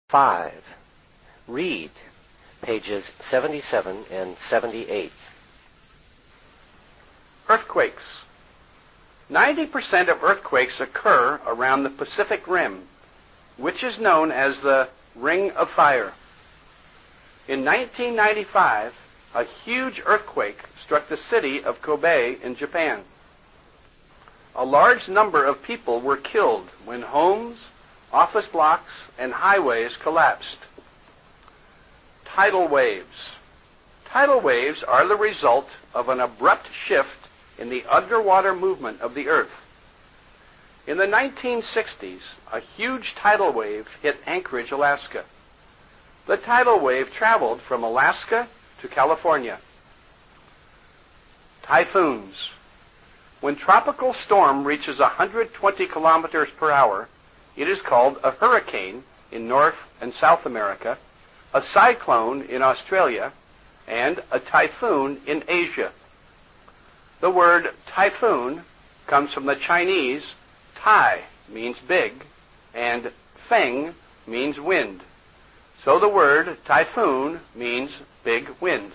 5. Read pages 77 and 78. Earthquakes. 90% of earthquakes occur around the Pacific Rim, which is known as the Ring of Fire. In 1995, a huge earthquake struck the city of Kobe in Japan. A large number of people were killed when homes, office blocks, and highways collapsed. Tidal waves. Tidal waves are the result of an abrupt shift in the underwater movement of the Earth. In the 1960s, a huge tidal wave hit Anchorage, Alaska. The tidal wave traveled from Alaska to California. Typhoons. When tropical storm reaches 120 kilometers per hour, it is called a hurricane in North and South America, a cyclone in Australia, and a typhoon in Asia. The word typhoon comes from the Chinese tai means big and feng means wind. So the word typhoon means big wind.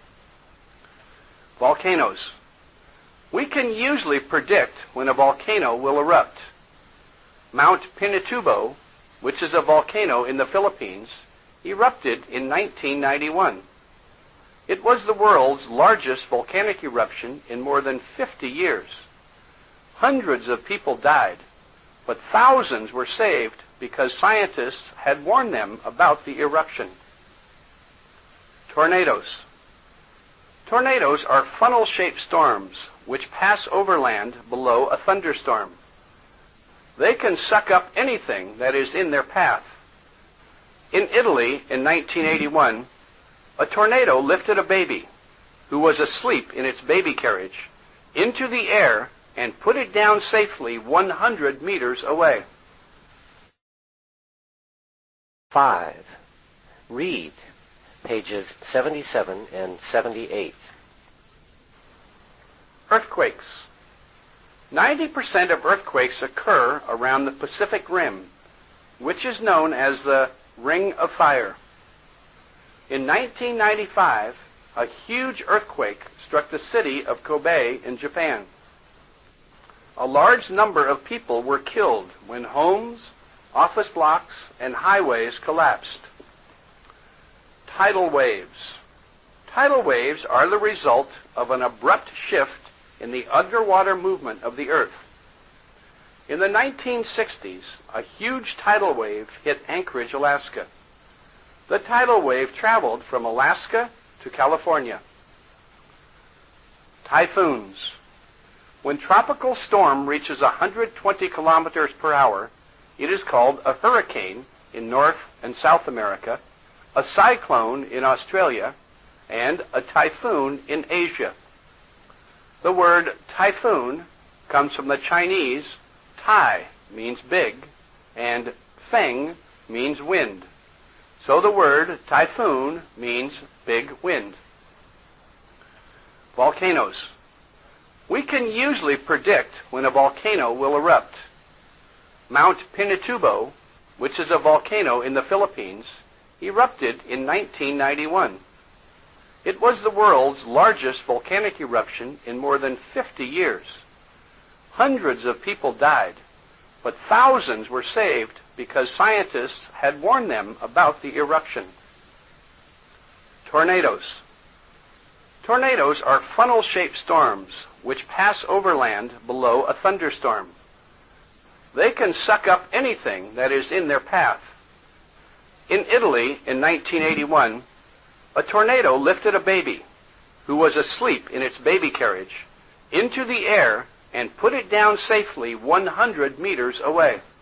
Volcanoes. We can usually predict when a volcano will erupt. Mount Pinatubo, which is a volcano in the Philippines, erupted in 1991. It was the world's largest volcanic eruption in more than 50 years. Hundreds of people died, but thousands were saved because scientists had warned them about the eruption. Tornadoes. Tornadoes are funnel-shaped storms which pass over land below a thunderstorm. They can suck up anything that is in their path. In Italy in 1981, a tornado lifted a baby who was asleep in its baby carriage into the air and put it down safely 100 meters away. 5. Read pages 77 and 78. Earthquakes. 90% of earthquakes occur around the Pacific Rim, which is known as the Ring of Fire. In 1995, a huge earthquake struck the city of Kobe in Japan. A large number of people were killed when homes, office blocks, and highways collapsed. Tidal waves. Tidal waves are the result of an abrupt shift in the underwater movement of the Earth. In the 1960s, a huge tidal wave hit Anchorage, Alaska. The tidal wave traveled from Alaska to California. Typhoons. When tropical storm reaches 120 kilometers per hour, it is called a hurricane in North and South America, a cyclone in Australia, and a typhoon in Asia. The word typhoon comes from the Chinese tai means big and feng means wind. So the word typhoon means big wind. Volcanoes. We can usually predict when a volcano will erupt. Mount Pinatubo, which is a volcano in the Philippines, erupted in 1991. It was the world's largest volcanic eruption in more than 50 years. Hundreds of people died, but thousands were saved because scientists had warned them about the eruption. Tornadoes. Tornadoes are funnel-shaped storms which pass over land below a thunderstorm. They can suck up anything that is in their path. In Italy in 1981, a tornado lifted a baby who was asleep in its baby carriage into the air and put it down safely 100 meters away.